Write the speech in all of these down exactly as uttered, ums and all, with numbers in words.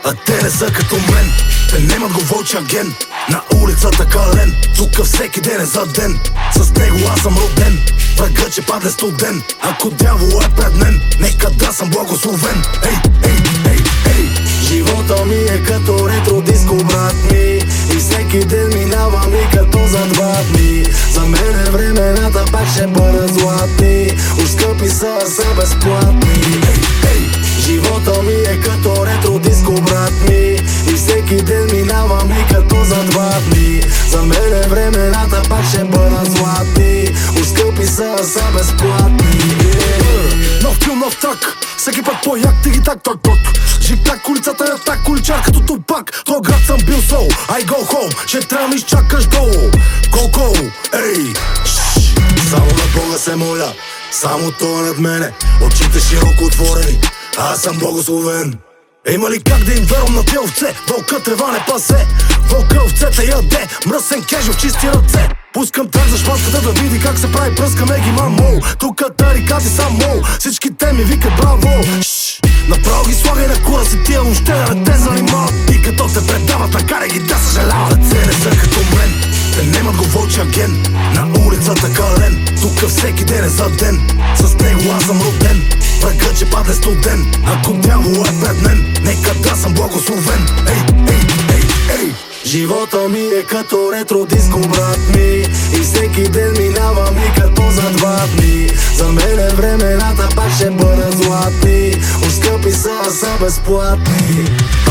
А те не са като мен, те немат го вълча ген. На улицата кален, тук всеки ден е за ден. С него аз съм роден, врага че падне студен. Ако дявол е пред мен, нека да съм благословен. Ей, ей, ей, ей. Живота ми е като ретро диско, брат ми, и всеки ден минава ми като за два дни. За мен е времената пак ще бъдат златни, уж скъпи са, са безплатни. Ей, ей. Живота ми е като ретро диско, брат ми, и всеки ден минава ми като за два дни. За мен е времената пак ще бъдат златни, уж скъпи са, са безплатни. Нов филм, нов трак, всеки път по-як, тиги так, ток, ток. Жик-так, улицата е так, количар като тупак. То град съм бил сол, I go home, ще трябва ми изчакаш долу. Колко, ей, шш. Само на Бога се моля, само той над мене, очите широко отворени, аз съм благословен. Има ли как да им вярвам на тия овце? Вълка трева не пасе, вълка овцете яде, мръсен кежо в чисти ръце. Пускам трак за шматката да види как се прави, пръскаме ги мамо. Тука тарикати са мол, всички те ми викат браво. Шш, направо ги слагай на кура си, тия въобще да не те занимават. И като те предават, накарай ги да съжаляват. Те не са като мен, те немат го вълча ген. На улицата кален, тука всеки ден е за ден. С него аз съм роден, врага че падне студен. Ако дявол е пред мен, нека да съм благословен. Ей, ей, ей, ей. Живота ми е като ретро диско, брат ми, и всеки ден минава ми като за два дни. За мен е времената пак ще бъдат златни, уж скъпи са, са безплатни.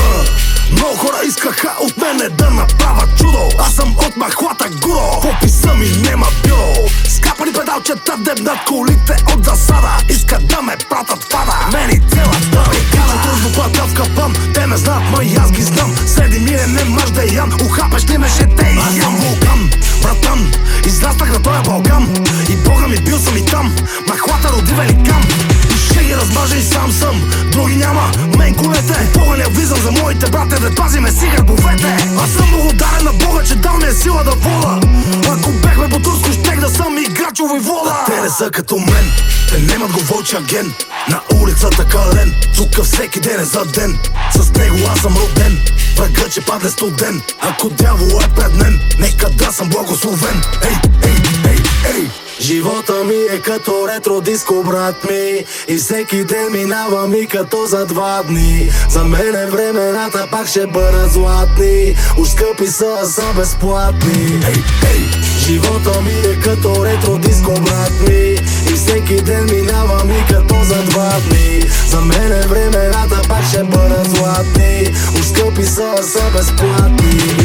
Много хора искаха от мене да направя чудо, аз съм от махлата гуро, пописа ми нема бюро. Скапани педалчета дебнат колите от засада, искат да ме пратят пада, мени цялата бригада. Дружбо платят в капан, те ме знаят, ма и аз ги знам. Седи мире не мъж да ян, ухапеш ли ме ще те и аз съм вулкан, братан, израснах на този Балкан. И Бога ми бил съм и там, махлата роди великан. И ще ги размажа и сам съм, други няма, мен колете. И Бога не влизам за моите брате, да пазиме си гърбовете. Аз съм благодарен на Бога, че дал ми е сила да вода. Ако бехме по турско, щех да съм играч войвода. А те не са като мен, те немат го вълча ген. На улицата кален, тук всеки ден е за ден. С него аз съм роден, врага че падне студен. Ако дявол е пред мен, нека да съм благословен. Ей, ей, ей, ей. Живота ми е като ретро диско, брат ми, и всеки ден минава ми като за два дни. За мен е времената пак ще бъдат златни, уж скъпи са, са безплатни. Ей, ей. Живота ми е като ретро диско, брат ми, и всеки ден минава ми като за два дни. За мен е времената пак ще бъдат златни, уж скъпи са, са безплатни.